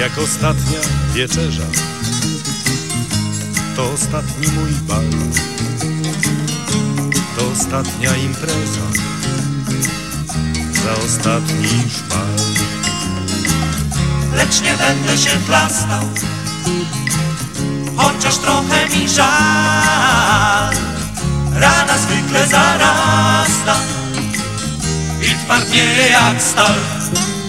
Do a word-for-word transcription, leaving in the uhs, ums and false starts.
jak ostatnia wieczerza. To ostatni mój bal, to ostatnia impreza, za ostatni szpal. Lecz nie będę się chlastał, chociaż trochę mi żal. Rana zwykle zarasta i twardnieje jak stal.